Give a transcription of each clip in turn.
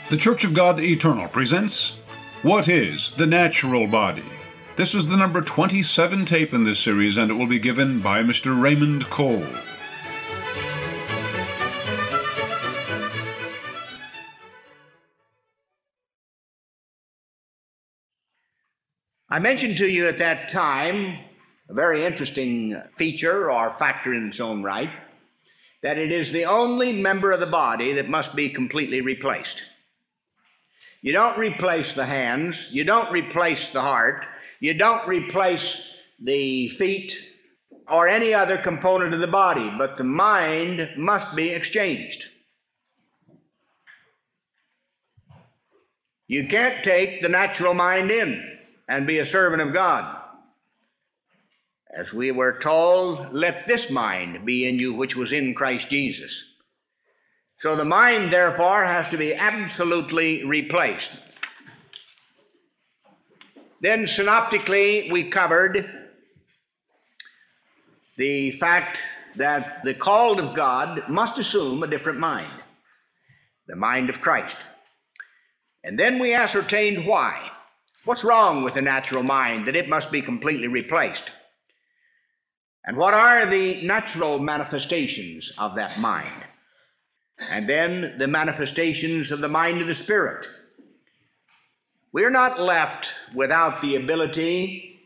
The Church of God the Eternal presents What is the Natural Body? This is the number 27 tape in this series, and it will be given by Mr. Raymond Cole. I mentioned to you at that time a very interesting feature or factor in its own right, that it is the only member of the body that must be completely replaced. You don't replace the hands, you don't replace the heart, you don't replace the feet or any other component of the body, but the mind must be exchanged. You can't take the natural mind in and be a servant of God. As we were told, let this mind be in you which was in Christ Jesus. So the mind, therefore, has to be absolutely replaced. Then synoptically, we covered the fact that the called of God must assume a different mind, the mind of Christ. And then we ascertained why. What's wrong with the natural mind that it must be completely replaced? And what are the natural manifestations of that mind? And then the manifestations of the mind of the Spirit. We are not left without the ability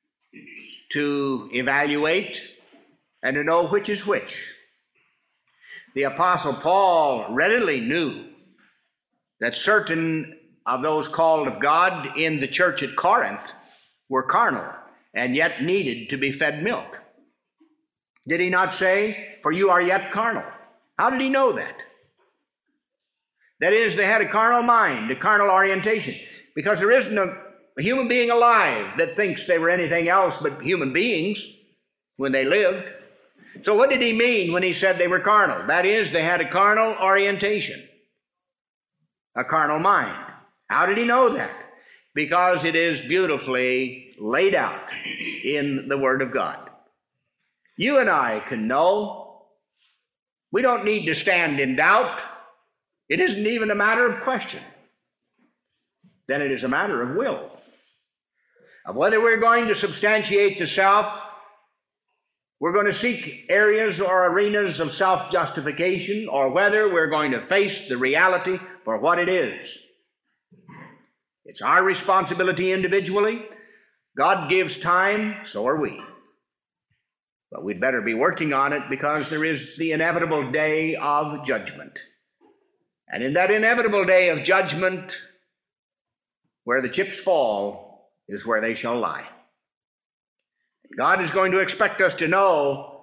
to evaluate and to know which is which. The Apostle Paul readily knew that certain of those called of God in the church at Corinth were carnal and yet needed to be fed milk. Did he not say, "For you are yet carnal"? How did he know that? That is, they had a carnal mind, a carnal orientation, because there isn't a human being alive that thinks they were anything else but human beings when they lived. So what did he mean when he said they were carnal? That is, they had a carnal orientation, a carnal mind. How did he know that? Because it is beautifully laid out in the Word of God. You and I can know. We don't need to stand in doubt. It isn't even a matter of question. Then it is a matter of will, of whether we're going to substantiate the self. We're going to seek areas or arenas of self-justification, or whether we're going to face the reality for what it is. It's our responsibility individually. God gives time, so are we. But we'd better be working on it, because there is the inevitable day of judgment. And in that inevitable day of judgment, where the chips fall is where they shall lie. God is going to expect us to know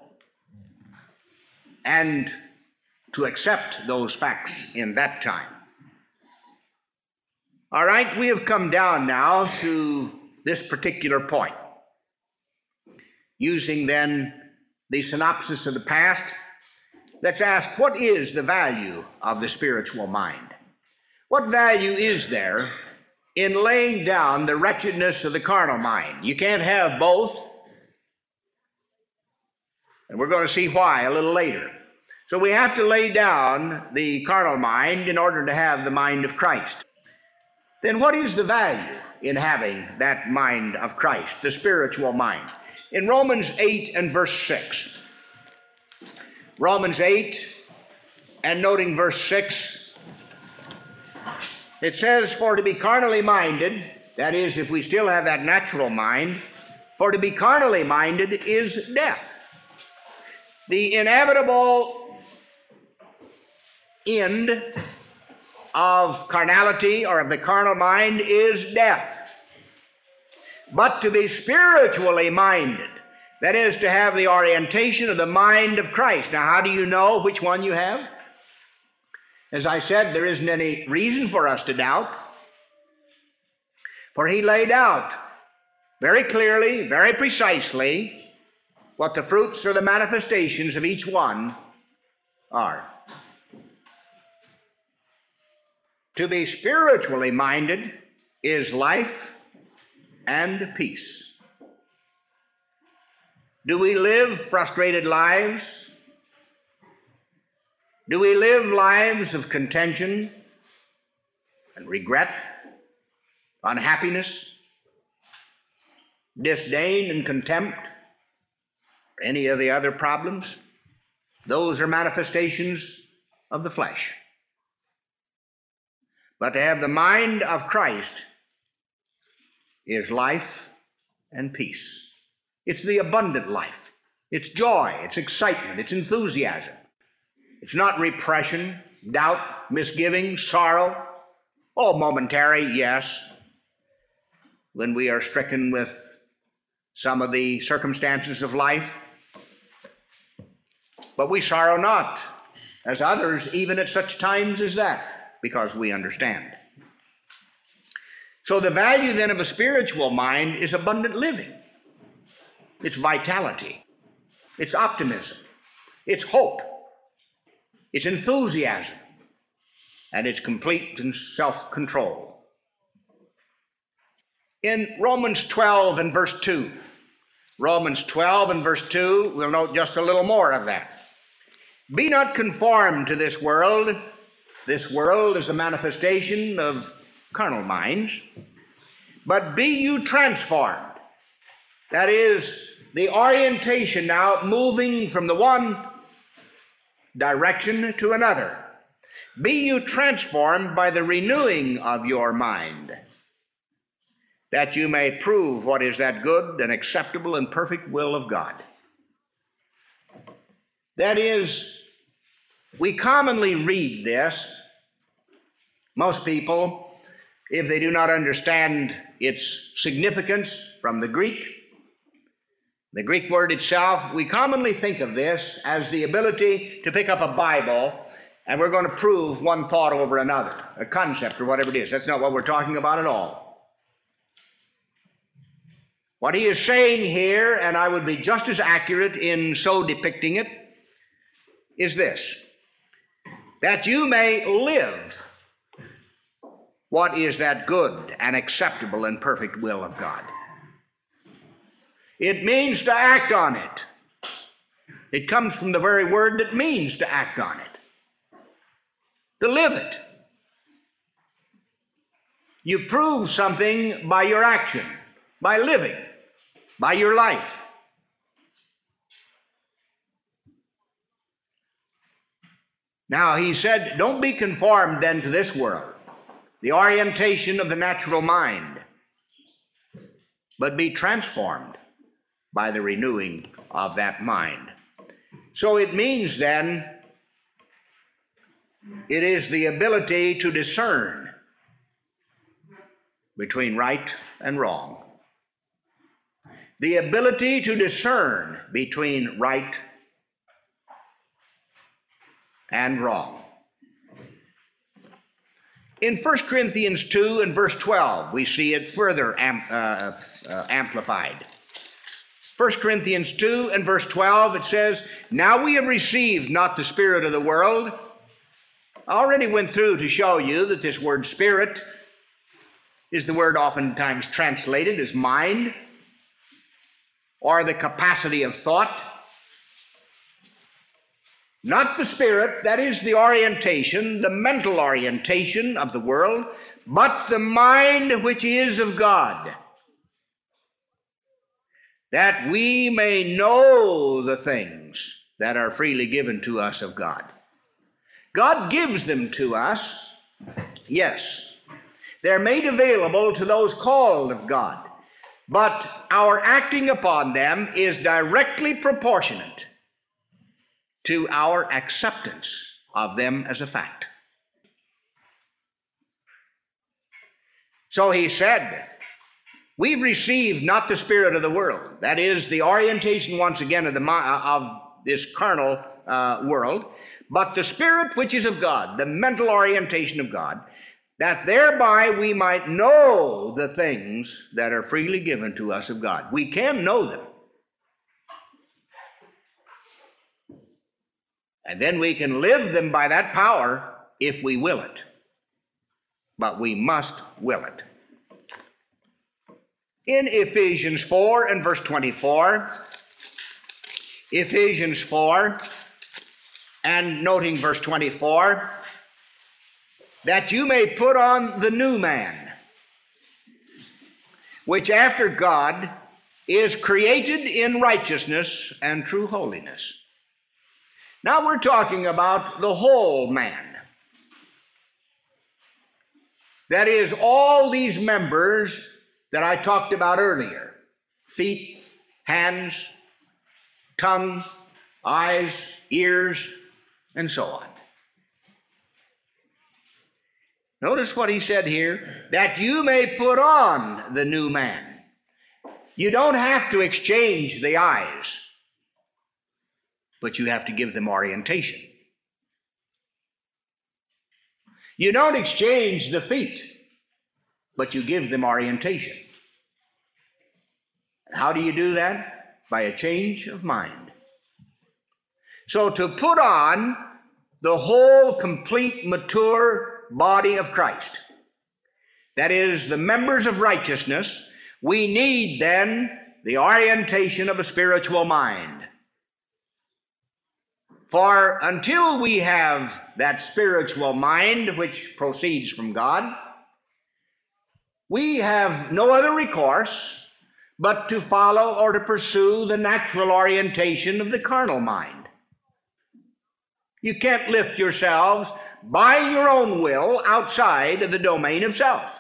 and to accept those facts in that time. All right, we have come down now to this particular point. Using then the synopsis of the past, let's ask, what is the value of the spiritual mind? What value is there in laying down the wretchedness of the carnal mind? You can't have both. And we're going to see why a little later. So we have to lay down the carnal mind in order to have the mind of Christ. Then what is the value in having that mind of Christ, the spiritual mind? In Romans 8 and verse 6. Romans 8 and noting verse 6. It says, for to be carnally minded, that is, if we still have that natural mind, for to be carnally minded is death. The inevitable end of carnality or of the carnal mind is death. But to be spiritually minded, that is, to have the orientation of the mind of Christ. Now, how do you know which one you have? As I said, there isn't any reason for us to doubt, for he laid out very clearly, very precisely, what the fruits or the manifestations of each one are. To be spiritually minded is life and peace. Do we live frustrated lives? Do we live lives of contention? and regret, unhappiness, disdain and contempt, or any of the other problems, those are manifestations of the flesh. But to have the mind of Christ is life and peace. It's the abundant life. It's joy, it's excitement, it's enthusiasm. It's not repression, doubt, misgiving, sorrow. Oh, momentary, yes, when we are stricken with some of the circumstances of life. But we sorrow not, as others, even at such times as that, because we understand. So the value then of a spiritual mind is abundant living. It's vitality. It's optimism. It's hope. It's enthusiasm. And it's complete and self-control. In Romans 12 and verse 2, Romans 12 and verse 2, we'll note just a little more of that. Be not conformed to this world. This world is a manifestation of carnal minds. But be you transformed. That is, the orientation now moving from the one direction to another. Be you transformed by the renewing of your mind, that you may prove what is that good and acceptable and perfect will of God. That is, we commonly read this. Most people, if they do not understand its significance from the Greek word itself, we commonly think of this as the ability to pick up a Bible and we're going to prove one thought over another, a concept or whatever it is. That's not what we're talking about at all. What he is saying here, and I would be just as accurate in so depicting it, is this: that you may live what is that good and acceptable and perfect will of God. It means to act on it. It comes from the very word that means to act on it, to live it. You prove something by your action, by living, by your life. Now, he said, don't be conformed then to this world, the orientation of the natural mind, but be transformed by the renewing of that mind. So it means then, it is the ability to discern between right and wrong. The ability to discern between right and wrong. In 1 Corinthians 2 and verse 12, we see it further amplified. 1 Corinthians 2 and verse 12, it says, now we have received not the spirit of the world. I already went through to show you that this word spirit is the word oftentimes translated as mind, or the capacity of thought. Not the spirit, that is the orientation, the mental orientation of the world, but the mind which is of God, that we may know the things that are freely given to us of God. God gives them to us, yes. They're made available to those called of God, but our acting upon them is directly proportionate to our acceptance of them as a fact. So he said, we've received not the spirit of the world. That is the orientation once again of this carnal world, but the spirit which is of God, the mental orientation of God, that thereby we might know the things that are freely given to us of God. We can know them. And then we can live them by that power if we will it. But we must will it. In Ephesians 4 and verse 24, Ephesians 4 and noting verse 24, that you may put on the new man, which after God is created in righteousness and true holiness. Now we're talking about the whole man. That is, all these members that I talked about earlier: feet, hands, tongue, eyes, ears, and so on. Notice what he said here, that you may put on the new man. You don't have to exchange the eyes, but you have to give them orientation. You don't exchange the feet, but you give them orientation. And how do you do that? By a change of mind. So to put on the whole, complete, mature body of Christ, that is, the members of righteousness, we need then the orientation of a spiritual mind. For until we have that spiritual mind which proceeds from God, we have no other recourse but to follow or to pursue the natural orientation of the carnal mind. You can't lift yourselves by your own will outside of the domain of self.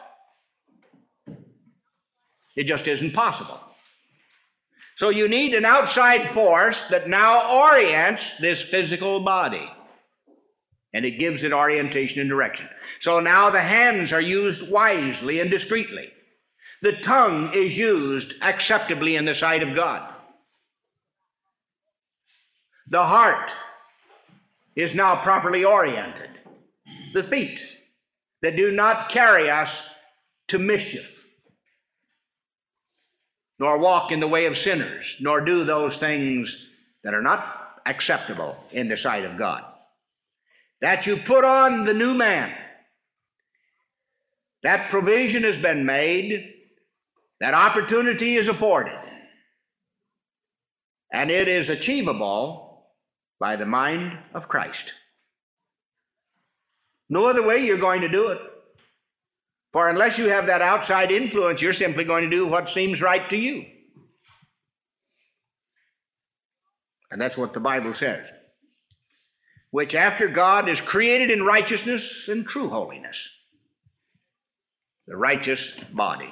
It just isn't possible. So you need an outside force that now orients this physical body, and it gives it orientation and direction. So now the hands are used wisely and discreetly. The tongue is used acceptably in the sight of God. The heart is now properly oriented. The feet that do not carry us to mischief, nor walk in the way of sinners, nor do those things that are not acceptable in the sight of God. That you put on the new man. That provision has been made, that opportunity is afforded, and it is achievable by the mind of Christ. No other way you're going to do it. For unless you have that outside influence, you're simply going to do what seems right to you. And that's what the Bible says. Which after God is created in righteousness and true holiness. The righteous body.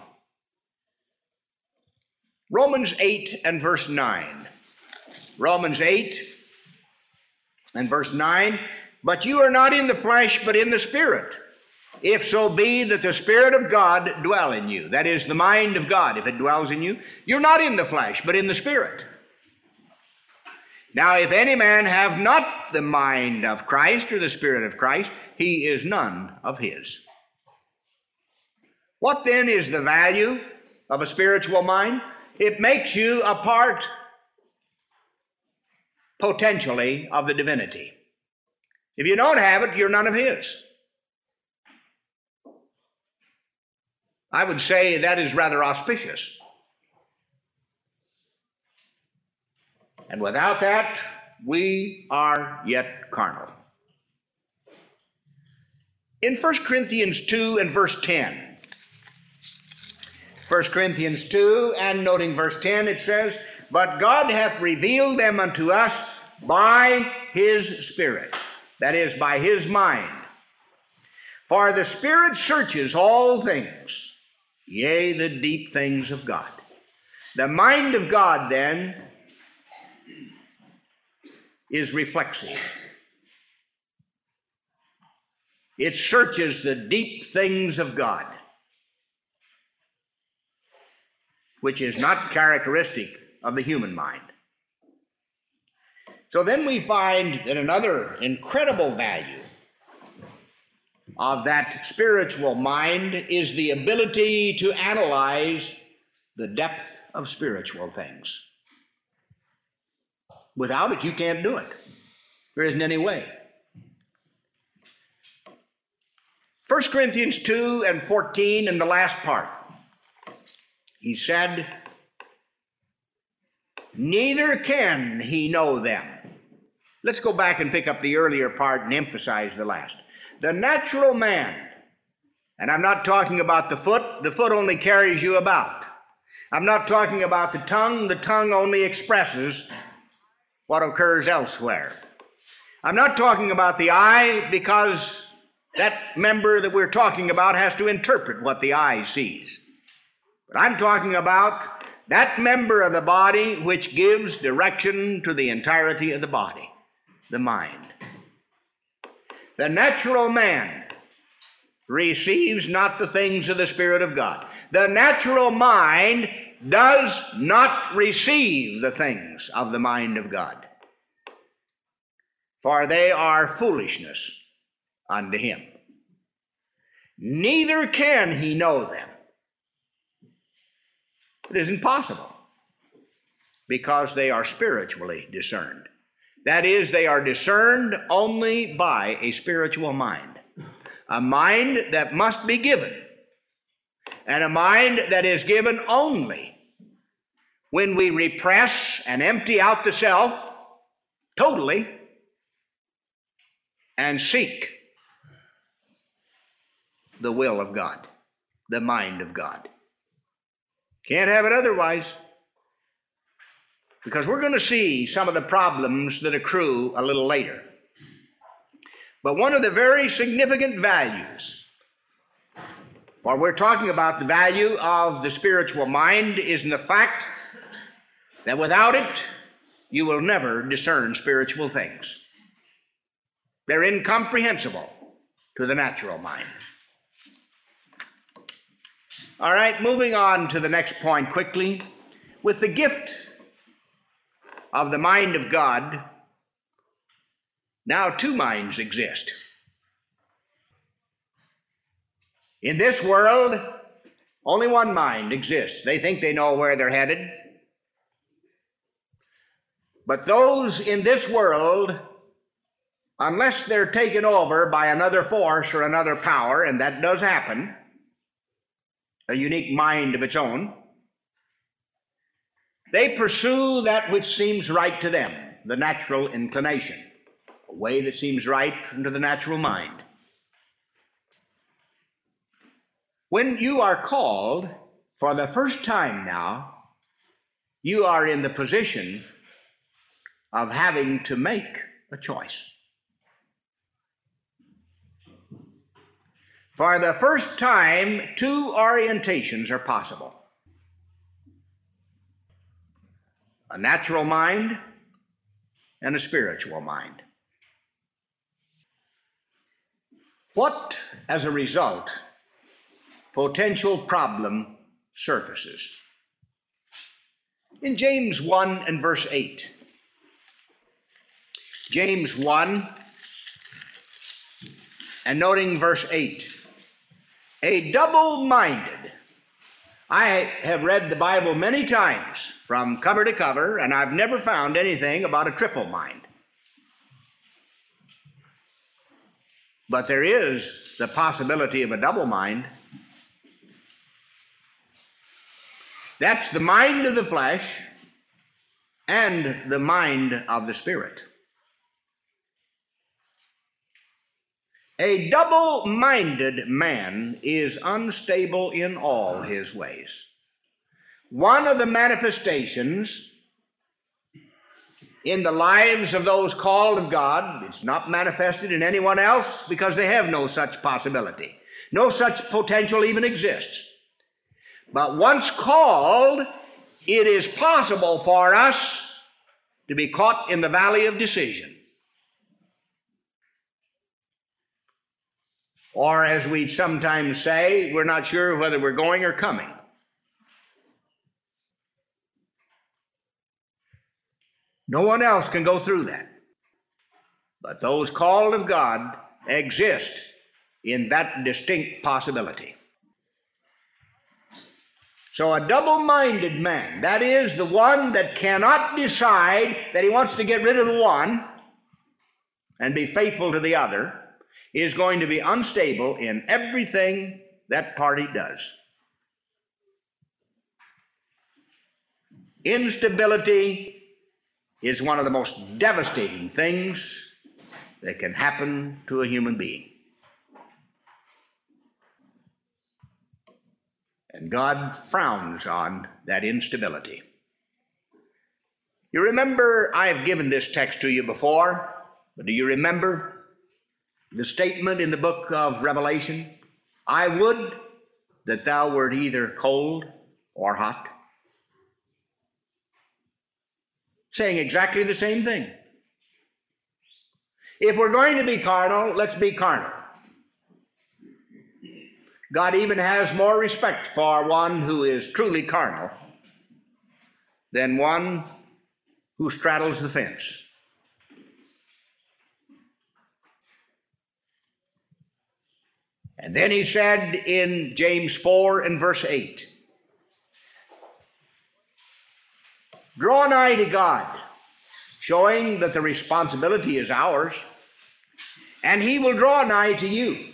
Romans 8 and verse 9. Romans 8 and verse 9. But you are not in the flesh, but in the Spirit, if so be that the Spirit of God dwell in you. That is, the mind of God, if it dwells in you. You're not in the flesh, but in the Spirit. Now, if any man have not the mind of Christ or the Spirit of Christ, he is none of his. What then is the value of a spiritual mind? It makes you a part, potentially, of the divinity. If you don't have it, you're none of his. I would say that is rather auspicious. And without that, we are yet carnal. In 1 Corinthians 2 and verse 10, 1 Corinthians 2 and noting verse 10, it says, But God hath revealed them unto us by his Spirit. That is, by his mind. For the Spirit searches all things, yea, the deep things of God. The mind of God, then, is reflexive. It searches the deep things of God, which is not characteristic of the human mind. So then we find that another incredible value of that spiritual mind is the ability to analyze the depth of spiritual things. Without it, you can't do it. There isn't any way. 1 Corinthians 2 and 14 in the last part, he said, Neither can he know them. Let's go back and pick up the earlier part and emphasize the last. The natural man, and I'm not talking about the foot only carries you about. I'm not talking about the tongue only expresses what occurs elsewhere. I'm not talking about the eye, because that member that we're talking about has to interpret what the eye sees. But I'm talking about that member of the body which gives direction to the entirety of the body, the mind. The natural man receives not the things of the Spirit of God. The natural mind does not receive the things of the mind of God, for they are foolishness unto him. Neither can he know them. It isn't possible, because they are spiritually discerned. That is, they are discerned only by a spiritual mind, a mind that must be given, and a mind that is given only when we repress and empty out the self totally and seek the will of God, the mind of God. Can't have it otherwise, because we're going to see some of the problems that accrue a little later. But one of the very significant values, for we're talking about the value of the spiritual mind, is in the fact that without it, you will never discern spiritual things. They're incomprehensible to the natural mind. All right, moving on to the next point quickly. With the gift of the mind of God, now two minds exist. In this world, only one mind exists. They think they know where they're headed. But those in this world, unless they're taken over by another force or another power, and that does happen, a unique mind of its own, they pursue that which seems right to them, the natural inclination, a way that seems right to the natural mind. When you are called for the first time now, you are in the position of having to make a choice. For the first time, two orientations are possible: a natural mind and a spiritual mind. What, as a result, potential problem surfaces? In James 1 and verse 8. James 1, and noting verse 8. A double-minded. I have read the Bible many times from cover to cover, and I've never found anything about a triple mind. But there is the possibility of a double mind. That's the mind of the flesh and the mind of the Spirit. A double-minded man is unstable in all his ways. One of the manifestations in the lives of those called of God, it's not manifested in anyone else because they have no such possibility. No such potential even exists. But once called, it is possible for us to be caught in the valley of decision. Or as we sometimes say, we're not sure whether we're going or coming. No one else can go through that. But those called of God exist in that distinct possibility. So a double-minded man, that is, the one that cannot decide that he wants to get rid of the one and be faithful to the other, is going to be unstable in everything that party does. Instability is one of the most devastating things that can happen to a human being. And God frowns on that instability. You remember, I've given this text to you before, but do you remember the statement in the book of Revelation? I would that thou wert either cold or hot. Saying exactly the same thing. If we're going to be carnal, let's be carnal. God even has more respect for one who is truly carnal than one who straddles the fence. And then he said in James 4 and verse 8, draw nigh to God, showing that the responsibility is ours, and he will draw nigh to you.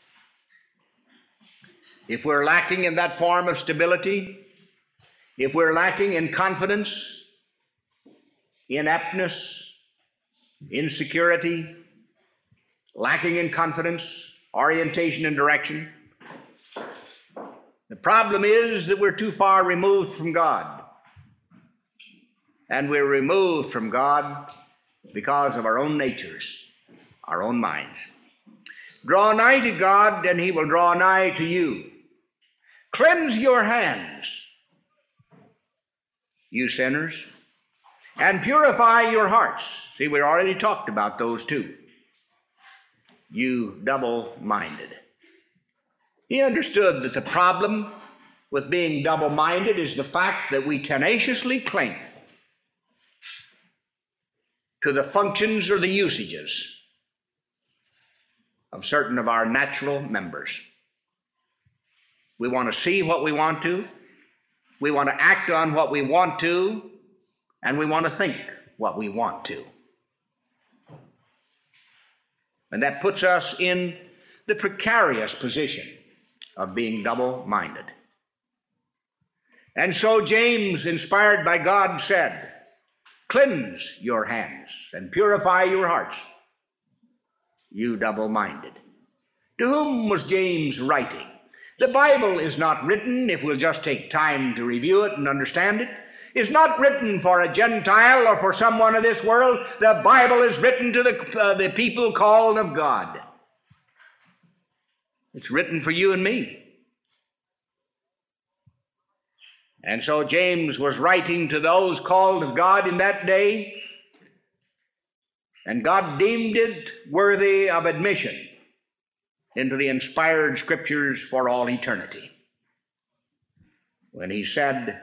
If we're lacking in that form of stability, if we're lacking in confidence, ineptness, insecurity, lacking in confidence, orientation and direction, the problem is that we're too far removed from God. And we're removed from God because of our own natures, our own minds. Draw nigh to God, and he will draw nigh to you. Cleanse your hands, you sinners, and purify your hearts. See, we already talked about those two. You double-minded. He understood that the problem with being double-minded is the fact that we tenaciously cling to the functions or the usages of certain of our natural members. We want to see what we want to, we want to act on what we want to, and we want to think what we want to. And that puts us in the precarious position of being double-minded. And so James, inspired by God, said, cleanse your hands and purify your hearts, you double-minded. To whom was James writing? The Bible is not written, if we'll just take time to review it and understand it, is not written for a Gentile or for someone of this world. The Bible is written to the people called of God. It's written for you and me. And so James was writing to those called of God in that day, and God deemed it worthy of admission into the inspired scriptures for all eternity, when he said,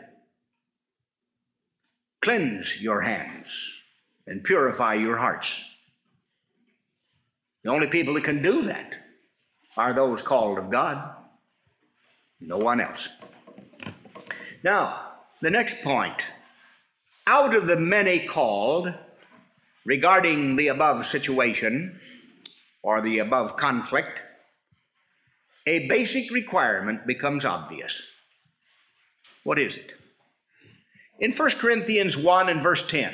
cleanse your hands and purify your hearts. The only people that can do that are those called of God, no one else. Now, the next point. Out of the many called regarding the above situation or the above conflict, a basic requirement becomes obvious. What is it? In 1 Corinthians 1 and verse 10.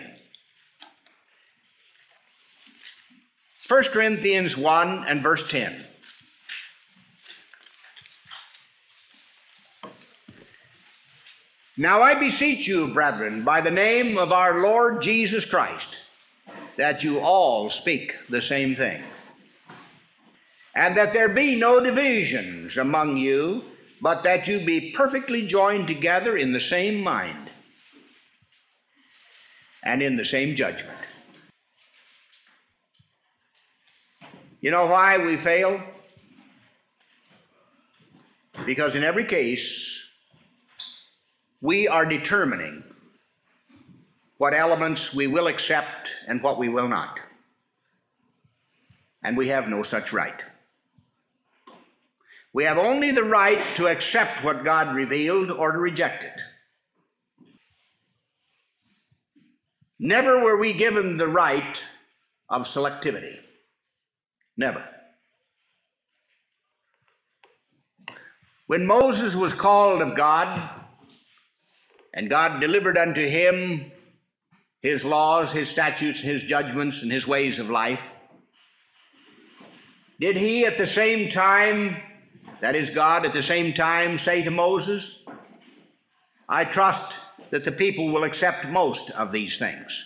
1 Corinthians 1 and verse 10. Now I beseech you, brethren, by the name of our Lord Jesus Christ, that you all speak the same thing, and that there be no divisions among you, but that you be perfectly joined together in the same mind and in the same judgment. You know why we fail? Because in every case, we are determining what elements we will accept and what we will not. And we have no such right. We have only the right to accept what God revealed or to reject it. Never were we given the right of selectivity. Never. When Moses was called of God, and God delivered unto him his laws, his statutes, his judgments, and his ways of life, did he at the same time that is, God at the same time, say to Moses, I trust that the people will accept most of these things.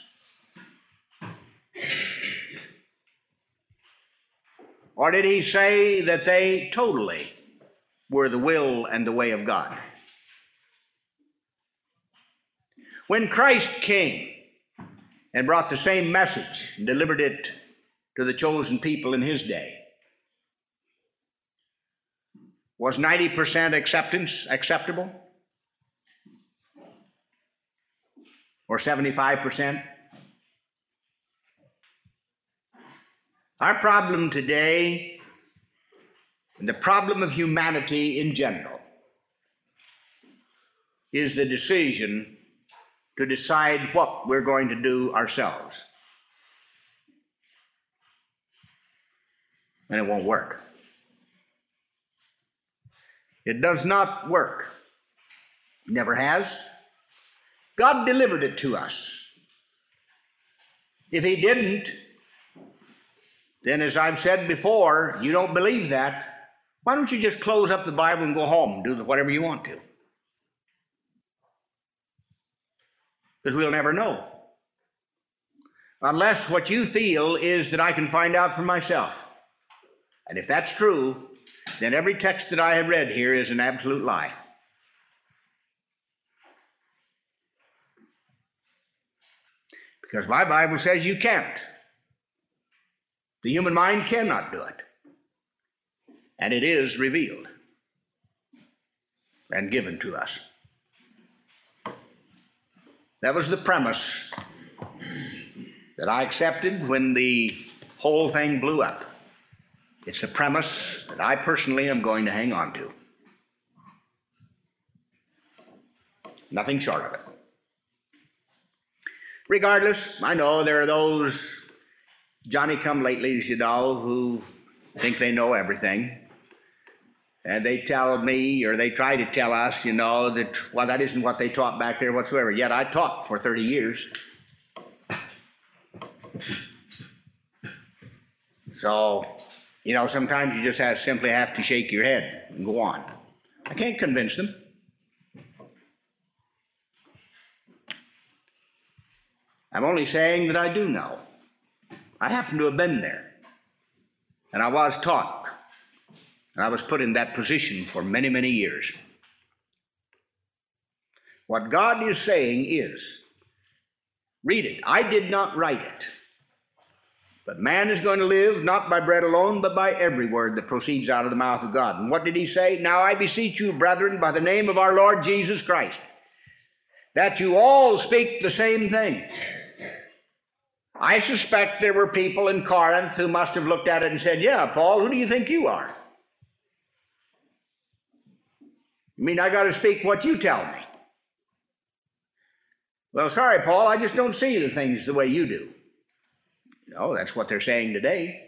Or did he say that they totally were the will and the way of God? When Christ came and brought the same message and delivered it to the chosen people in his day, was 90% acceptance acceptable? Or 75%? Our problem today, and the problem of humanity in general, is the decision to decide what we're going to do ourselves. And it won't work. It does not work. Never has. God delivered it to us. If he didn't, then as I've said before, you don't believe that, why don't you just close up the Bible and go home and do whatever you want to? Because we'll never know. Unless what you feel is that I can find out for myself. And if that's true, then every text that I have read here is an absolute lie. Because my Bible says you can't. The human mind cannot do it. And it is revealed and given to us. That was the premise that I accepted when the whole thing blew up. It's the premise that I personally am going to hang on to. Nothing short of it. Regardless, I know there are those Johnny-come-latelys, you know, who think they know everything. And they tell me, or they try to tell us, you know, that, well, that isn't what they taught back there whatsoever. Yet I taught for 30 years. So, you know, sometimes you just simply have to shake your head and go on. I can't convince them. I'm only saying that I do know. I happen to have been there. And I was taught. And I was put in that position for many, many years. What God is saying is, read it. I did not write it. But man is going to live not by bread alone, but by every word that proceeds out of the mouth of God. And what did he say? Now I beseech you, brethren, by the name of our Lord Jesus Christ, that you all speak the same thing. I suspect there were people in Corinth who must have looked at it and said, yeah, Paul, who do you think you are? You mean I got to speak what you tell me? Well, sorry, Paul, I just don't see the things the way you do. No, that's what they're saying today.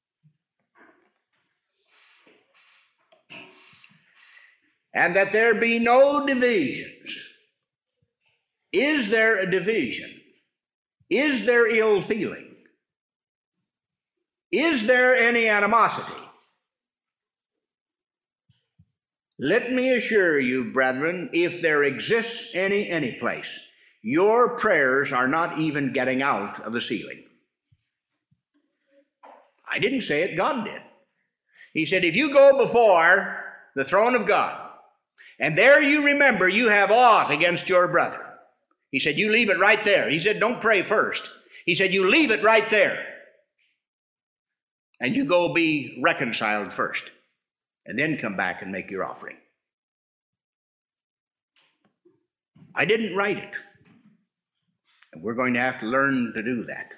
And that there be no divisions. Is there a division? Is there ill feeling? Is there any animosity? Let me assure you, brethren, if there exists any place, your prayers are not even getting out of the ceiling. I didn't say it, God did. He said, if you go before the throne of God, and there you remember you have aught against your brother, he said, you leave it right there. He said, don't pray first. He said, you leave it right there. And you go be reconciled first. And then come back and make your offering. I didn't write it. And we're going to have to learn to do that.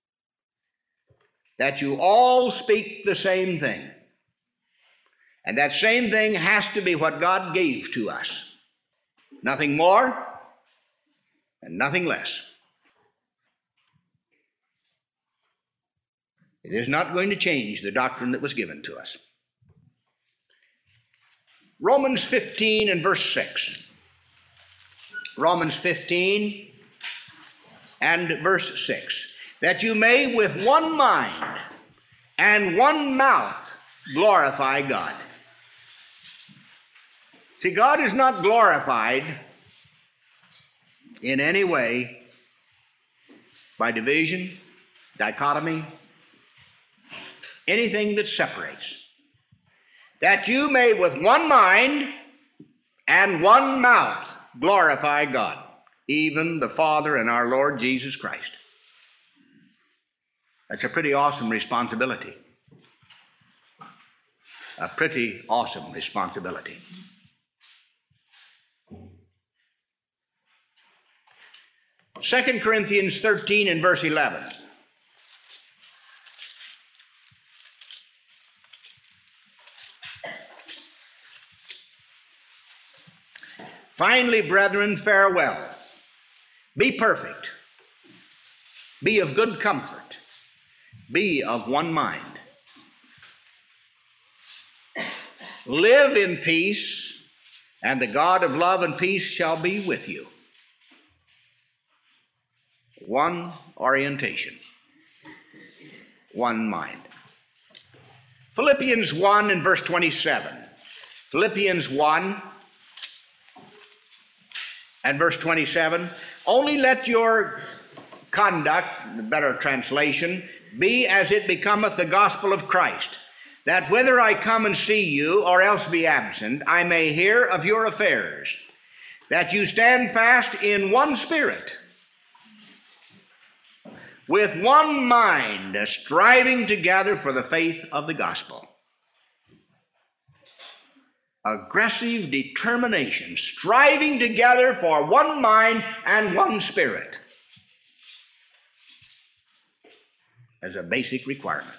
That you all speak the same thing. And that same thing has to be what God gave to us. Nothing more and nothing less. It is not going to change the doctrine that was given to us. Romans 15 and verse 6. Romans 15 and verse 6. That you may with one mind and one mouth glorify God. See, God is not glorified in any way by division, dichotomy, anything that separates. That you may with one mind and one mouth glorify God, even the Father and our Lord Jesus Christ. That's a pretty awesome responsibility. A pretty awesome responsibility. Second Corinthians 13 and verse 11. Finally, brethren, farewell. Be perfect. Be of good comfort. Be of one mind. Live in peace, and the God of love and peace shall be with you. One orientation. One mind. Philippians 1 and verse 27. Philippians 1 and verse 27. Only let your conduct, the better translation, be as it becometh the gospel of Christ, that whether I come and see you or else be absent, I may hear of your affairs, that you stand fast in one spirit, with one mind, striving together for the faith of the gospel. Aggressive determination, striving together for one mind and one spirit as a basic requirement.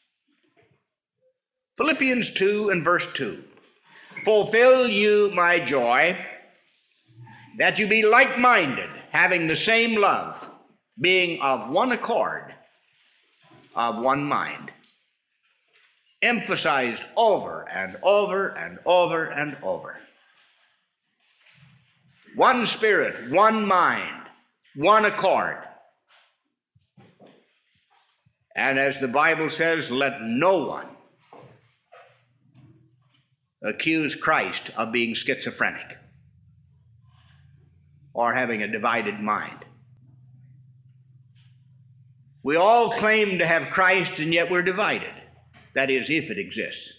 Philippians 2 and verse 2. Fulfill you my joy, that you be like-minded, having the same love, being of one accord, of one mind. Emphasized over and over and over and over. One spirit, one mind, one accord. And as the Bible says, let no one accuse Christ of being schizophrenic or having a divided mind. We all claim to have Christ, and yet we're divided. That is, if it exists.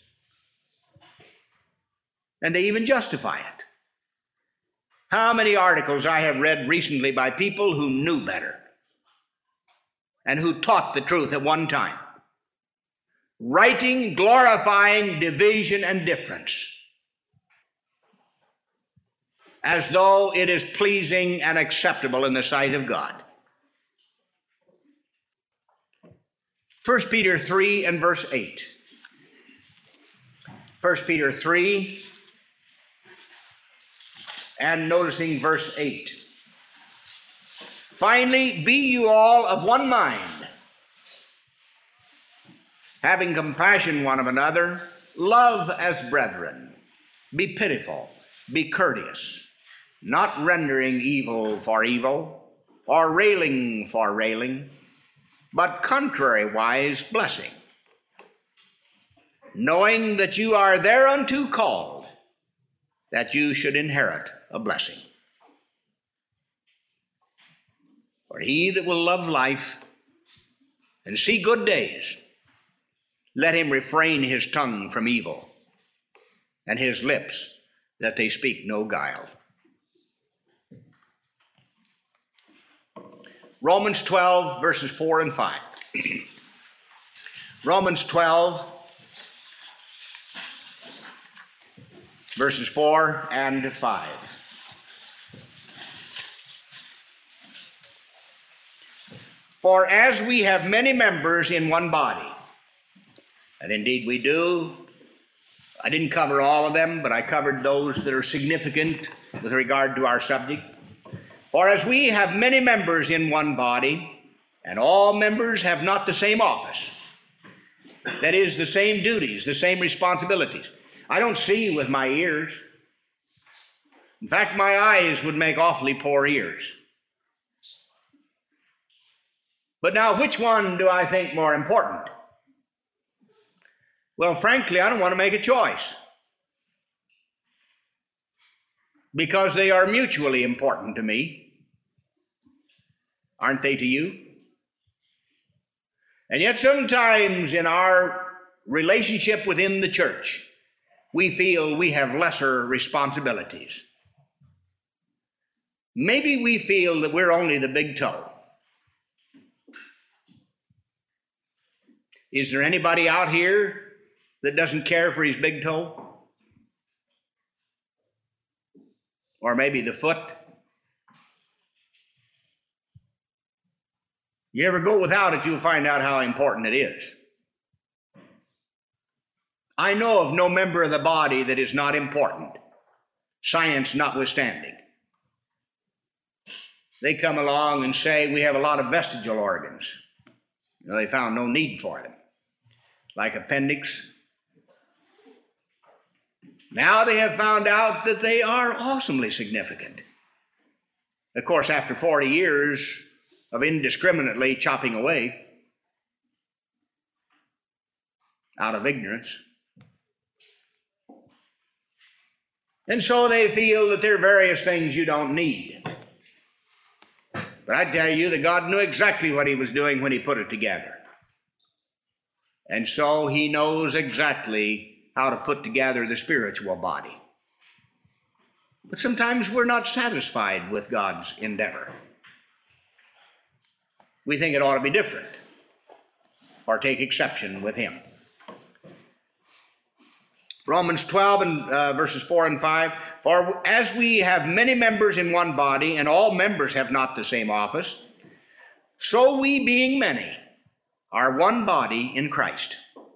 And they even justify it. How many articles I have read recently by people who knew better and who taught the truth at one time, writing, glorifying division and difference as though it is pleasing and acceptable in the sight of God. 1 Peter 3 and verse 8. 1 Peter 3 and noticing verse 8. Finally, be you all of one mind, having compassion one of another, love as brethren, be pitiful, be courteous, not rendering evil for evil, or railing for railing, but contrariwise blessing, knowing that you are thereunto called, that you should inherit a blessing. For he that will love life and see good days, let him refrain his tongue from evil, and his lips that they speak no guile. Romans 12, verses 4 and 5. Romans 12, verses 4 and 5. For as we have many members in one body, and indeed we do, I didn't cover all of them, but I covered those that are significant with regard to our subject. For as we have many members in one body, and all members have not the same office, that is, the same duties, the same responsibilities. I don't see with my ears. In fact, my eyes would make awfully poor ears. But now, which one do I think more important? Well, frankly, I don't want to make a choice. because they are mutually important to me. Aren't they to you? And yet sometimes in our relationship within the church, we feel we have lesser responsibilities. Maybe we feel that we're only the big toe. Is there anybody out here that doesn't care for his big toe? Or maybe the foot? You ever go without it, you'll find out how important it is. I know of no member of the body that is not important, science notwithstanding. They come along and say we have a lot of vestigial organs. They found no need for them, like appendix. Now they have found out that they are awesomely significant. Of course, after 40 years of indiscriminately chopping away out of ignorance. And so they feel that there are various things you don't need. But I tell you that God knew exactly what he was doing when he put it together. And so he knows exactly how to put together the spiritual body. But sometimes we're not satisfied with God's endeavor. We think it ought to be different, or take exception with him. Romans 12 and verses 4 and 5, for as we have many members in one body, and all members have not the same office, so we being many are one body in Christ.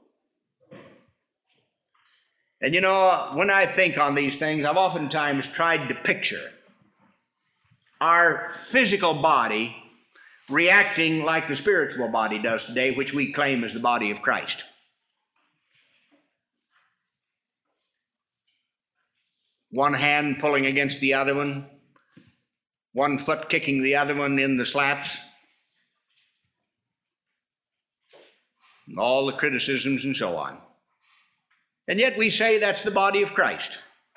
And you know, when I think on these things, I've oftentimes tried to picture our physical body reacting like the spiritual body does today, which we claim is the body of Christ. One hand pulling against the other one foot kicking the other one in the slats. All the criticisms and so on. And yet we say that's the body of Christ.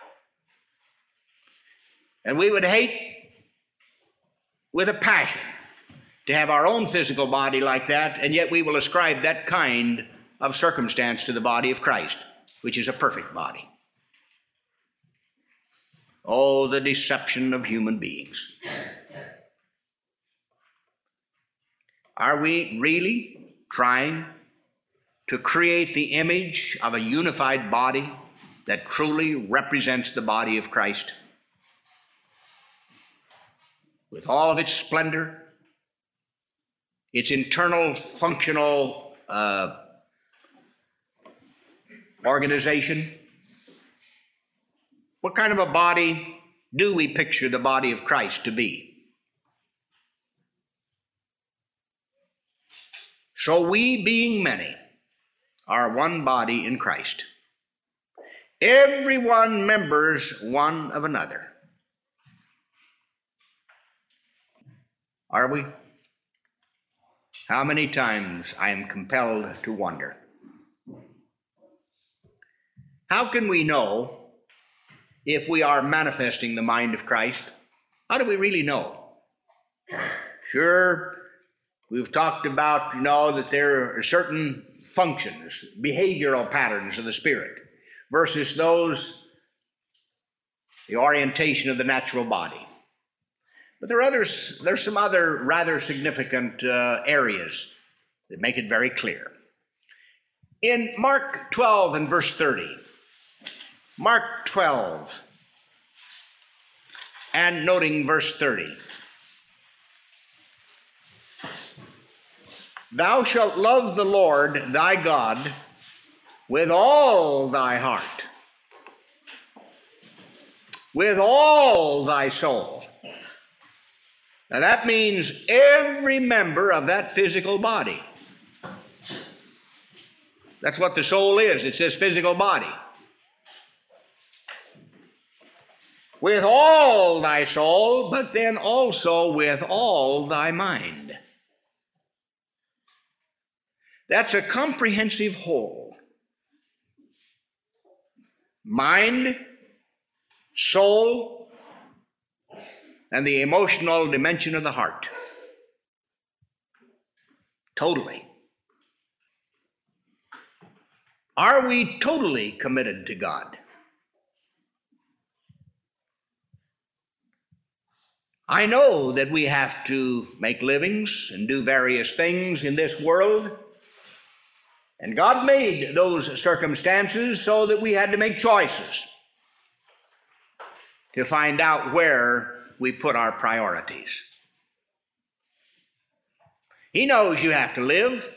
And we would hate with a passion to have our own physical body like that, and yet we will ascribe that kind of circumstance to the body of Christ, which is a perfect body. Oh, the deception of human beings. Are we really trying to create the image of a unified body that truly represents the body of Christ? With all of its splendor, its internal functional organization. What kind of a body do we picture the body of Christ to be? So we, being many, are one body in Christ. Everyone members one of another. Are we? How many times I am compelled to wonder. How can we know if we are manifesting the mind of Christ? How do we really know? Sure, we've talked about, that there are certain functions, behavioral patterns of the Spirit versus the orientation of the natural body. But there's some other rather significant areas that make it very clear. In Mark 12 and verse 30, Mark 12 and noting verse 30, thou shalt love the Lord thy God with all thy heart, with all thy soul. Now that means every member of that physical body. That's what the soul is. It's this physical body. With all thy soul, but then also with all thy mind. That's a comprehensive whole. Mind, soul, and the emotional dimension of the heart. Totally. Are we totally committed to God? I know that we have to make livings and do various things in this world, and God made those circumstances so that we had to make choices to find out where we put our priorities. He knows you have to live.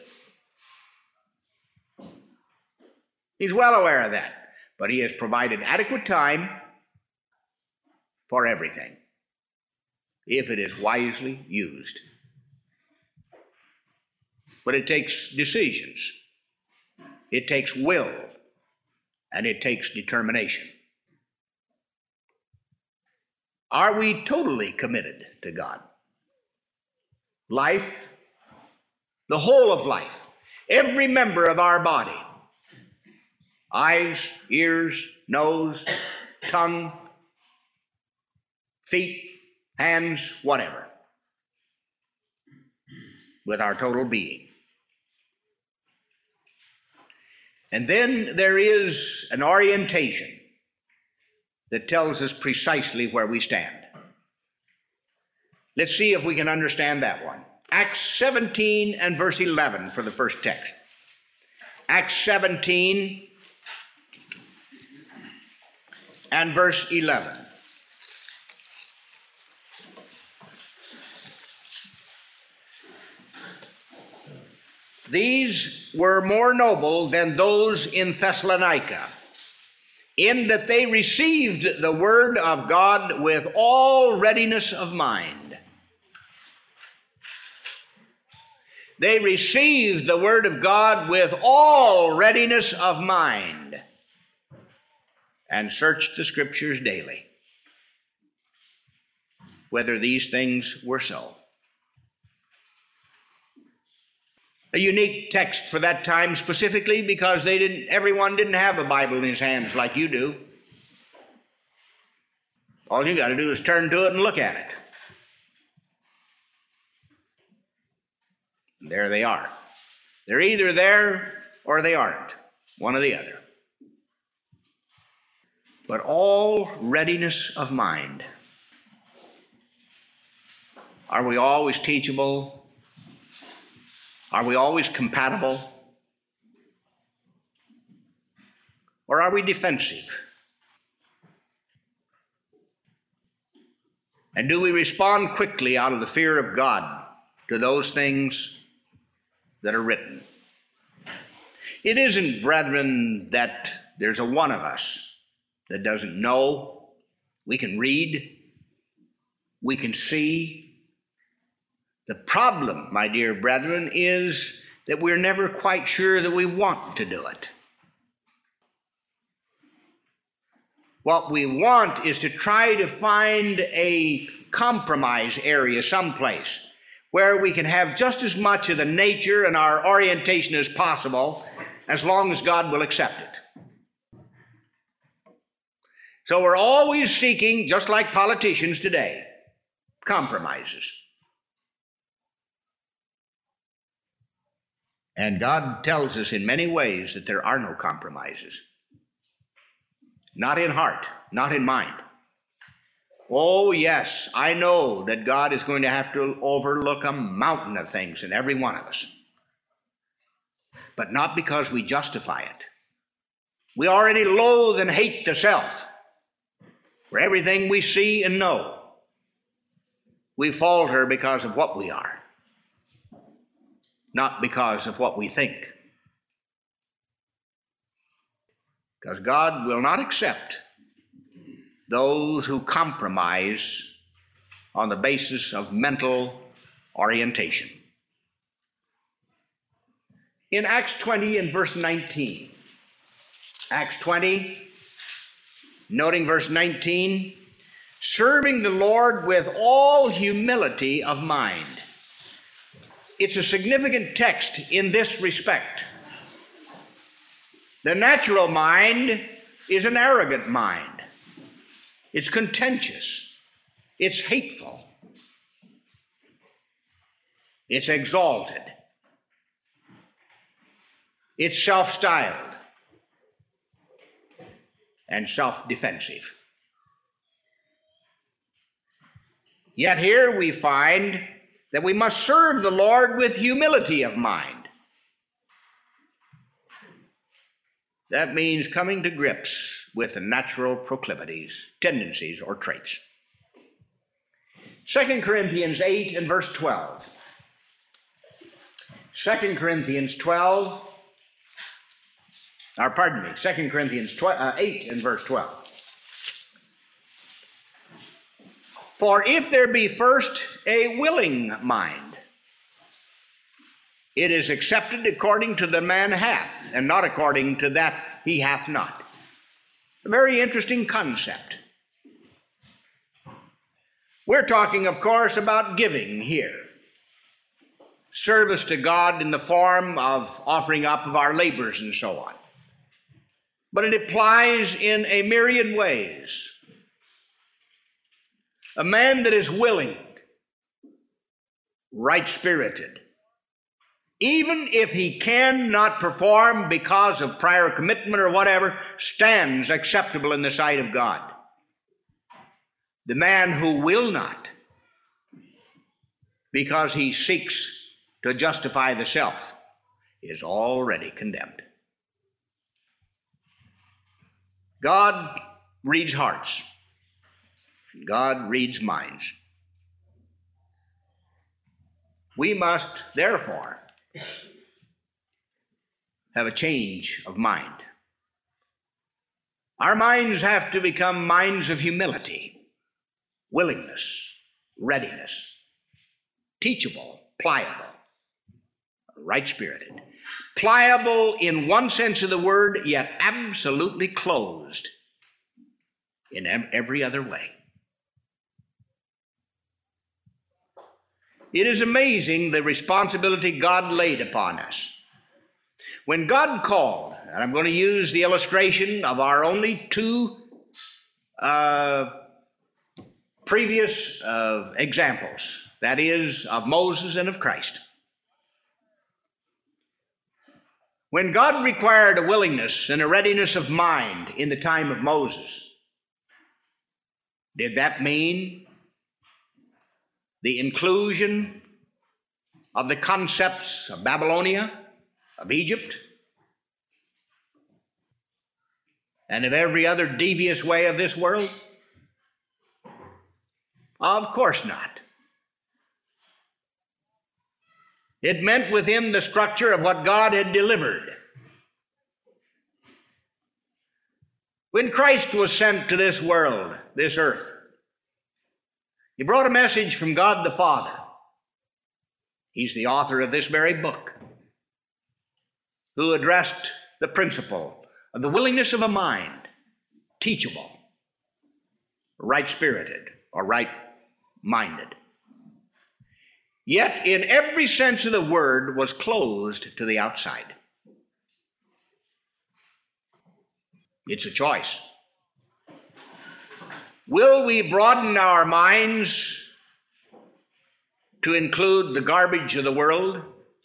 He's well aware of that, but He has provided adequate time for everything, if it is wisely used. But it takes decisions, it takes will, and it takes determination. Are we totally committed to God? Life, the whole of life, every member of our body, eyes, ears, nose, tongue, feet, hands, whatever, with our total being. And then there is an orientation that tells us precisely where we stand. Let's see if we can understand that one. Acts 17 and verse 11 for the first text. Acts 17 and verse 11. These were more noble than those in Thessalonica, in that they received the word of God with all readiness of mind. They received the word of God with all readiness of mind and searched the Scriptures daily, whether these things were so. A unique text for that time specifically because everyone didn't have a Bible in his hands like you do. All you got to do is turn to it and look at it. And there they are. They're either there or they aren't, one or the other. But all readiness of mind. Are we always teachable? Are we always compatible? Or are we defensive? And do we respond quickly out of the fear of God to those things that are written? It isn't, brethren, that there's a one of us that doesn't know. We can read. We can see. The problem, my dear brethren, is that we're never quite sure that we want to do it. What we want is to try to find a compromise area someplace where we can have just as much of the nature and our orientation as possible, as long as God will accept it. So we're always seeking, just like politicians today, compromises. And God tells us in many ways that there are no compromises. Not in heart, not in mind. Oh, yes, I know that God is going to have to overlook a mountain of things in every one of us. But not because we justify it. We already loathe and hate the self. For everything we see and know, we falter because of what we are, not because of what we think. Because God will not accept those who compromise on the basis of mental orientation. In Acts 20 and verse 19, Acts 20, noting verse 19, serving the Lord with all humility of mind. It's a significant text in this respect. The natural mind is an arrogant mind. It's contentious. It's hateful. It's exalted. It's self-styled and self-defensive. Yet here we find that we must serve the Lord with humility of mind. That means coming to grips with the natural proclivities, tendencies, or traits. 2 Corinthians 8 and verse 12. 2 Corinthians 8 and verse 12. For if there be first a willing mind, it is accepted according to the man hath, and not according to that he hath not. A very interesting concept. We're talking, of course, about giving here. Service to God in the form of offering up of our labors and so on. But it applies in a myriad ways. A man that is willing, right-spirited, even if he cannot perform because of prior commitment or whatever, stands acceptable in the sight of God. The man who will not, because he seeks to justify the self, is already condemned. God reads hearts. God reads minds. We must, therefore, have a change of mind. Our minds have to become minds of humility, willingness, readiness, teachable, pliable, right-spirited. Pliable in one sense of the word, yet absolutely closed in every other way. It is amazing the responsibility God laid upon us. When God called, and I'm going to use the illustration of our only two previous examples, that is, of Moses and of Christ. When God required a willingness and a readiness of mind in the time of Moses, did that mean the inclusion of the concepts of Babylonia, of Egypt, and of every other devious way of this world? Of course not. It meant within the structure of what God had delivered. When Christ was sent to this world, this earth, he brought a message from God the Father. He's the author of this very book, who addressed the principle of the willingness of a mind, teachable, right-spirited, or right-minded. Yet in every sense of the word was closed to the outside. It's a choice. Will we broaden our minds to include the garbage of the world,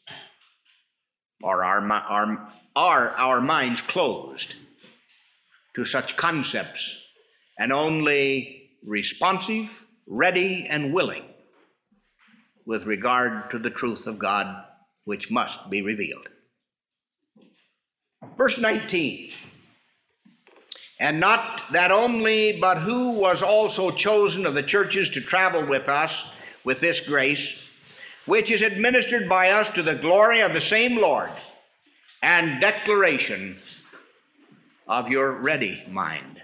or are our minds closed to such concepts and only responsive, ready, and willing with regard to the truth of God, which must be revealed? Verse 19. And not that only, but who was also chosen of the churches to travel with us with this grace, which is administered by us to the glory of the same Lord and declaration of your ready mind.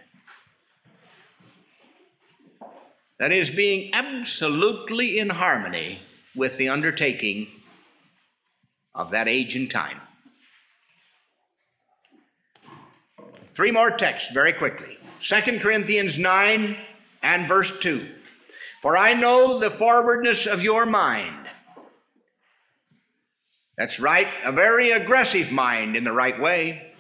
That is, being absolutely in harmony with the undertaking of that age and time. Three more texts very quickly. 2 Corinthians 9 and verse 2. For I know the forwardness of your mind. That's right, a very aggressive mind in the right way,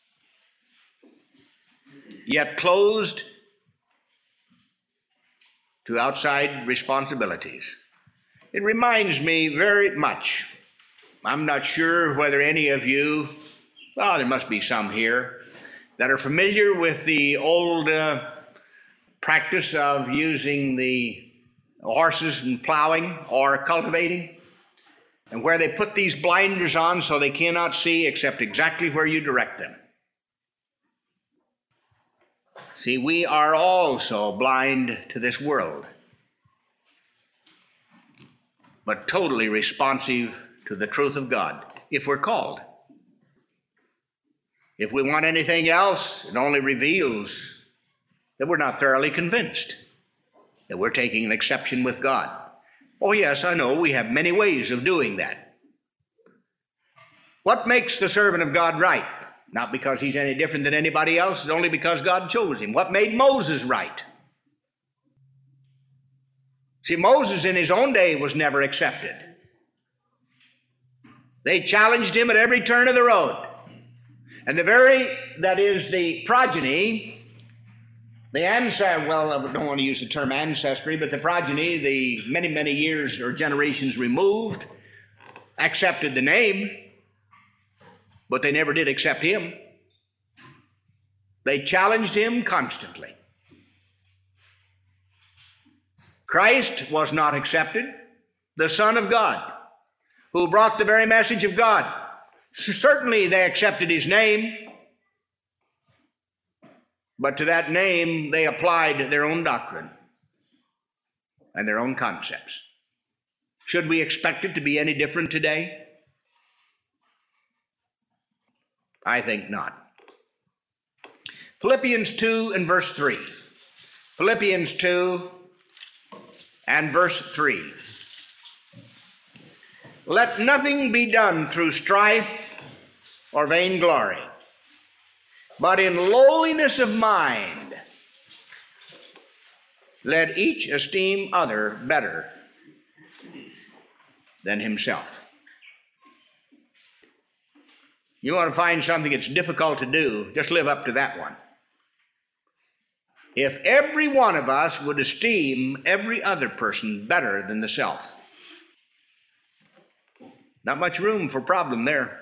yet closed to outside responsibilities. It reminds me very much. I'm not sure whether any of you, well, there must be some here, that are familiar with the old practice of using the horses in plowing or cultivating, and where they put these blinders on so they cannot see except exactly where you direct them. See, we are also blind to this world, but totally responsive to the truth of God, if we're called. If we want anything else, it only reveals that we're not thoroughly convinced, that we're taking an exception with God. Oh yes, I know, we have many ways of doing that. What makes the servant of God right? Not because he's any different than anybody else, it's only because God chose him. What made Moses right? See, Moses in his own day was never accepted. They challenged him at every turn of the road. And the progeny, the ancestry, well, I don't want to use the term ancestry, but the progeny, the many, many years or generations removed, accepted the name, but they never did accept him. They challenged him constantly. Christ was not accepted, the Son of God, who brought the very message of God. Certainly they accepted his name, but to that name they applied their own doctrine and their own concepts. Should we expect it to be any different today? I think not. Philippians 2 and verse 3. Philippians 2 and verse 3. Let nothing be done through strife or vainglory, but in lowliness of mind, let each esteem other better than himself. You want to find something that's difficult to do, just live up to that one. If every one of us would esteem every other person better than the self, not much room for problem there.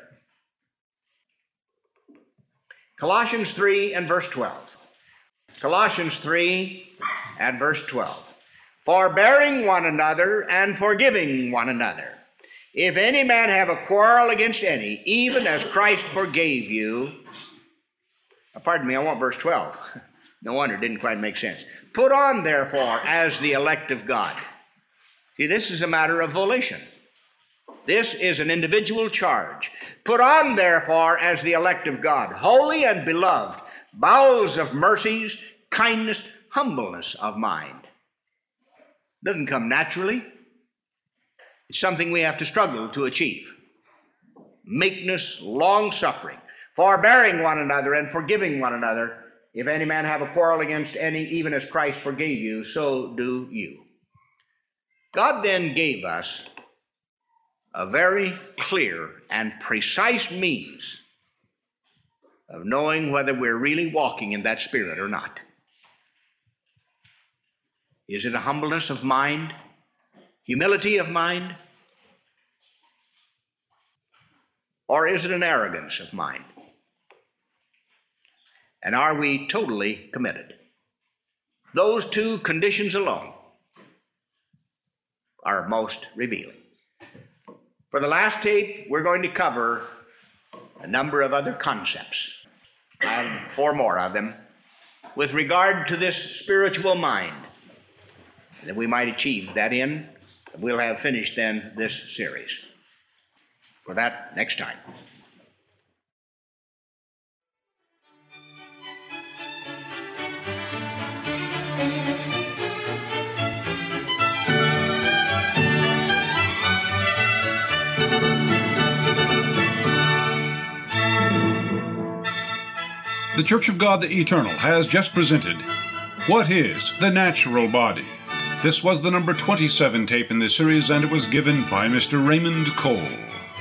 Colossians 3 and verse 12. Colossians 3 and verse 12. Forbearing one another and forgiving one another. If any man have a quarrel against any, even as Christ forgave you. Pardon me, I want verse 12. No wonder, it didn't quite make sense. Put on, therefore, as the elect of God. See, this is a matter of volition. This is an individual charge. Put on, therefore, as the elect of God, holy and beloved, bowels of mercies, kindness, humbleness of mind. Doesn't come naturally. It's something we have to struggle to achieve. Meekness, long-suffering, forbearing one another and forgiving one another. If any man have a quarrel against any, even as Christ forgave you, so do you. God then gave us a very clear and precise means of knowing whether we're really walking in that spirit or not. Is it a humbleness of mind, humility of mind, or is it an arrogance of mind? And are we totally committed? Those two conditions alone are most revealing. For the last tape, we're going to cover a number of other concepts. I have 4 more of them with regard to this spiritual mind, that we might achieve that in. We'll have finished then this series. For that, next time. The Church of God the Eternal has just presented What is the Natural Body? This was the number 27 tape in this series, and it was given by Mr. Raymond Cole.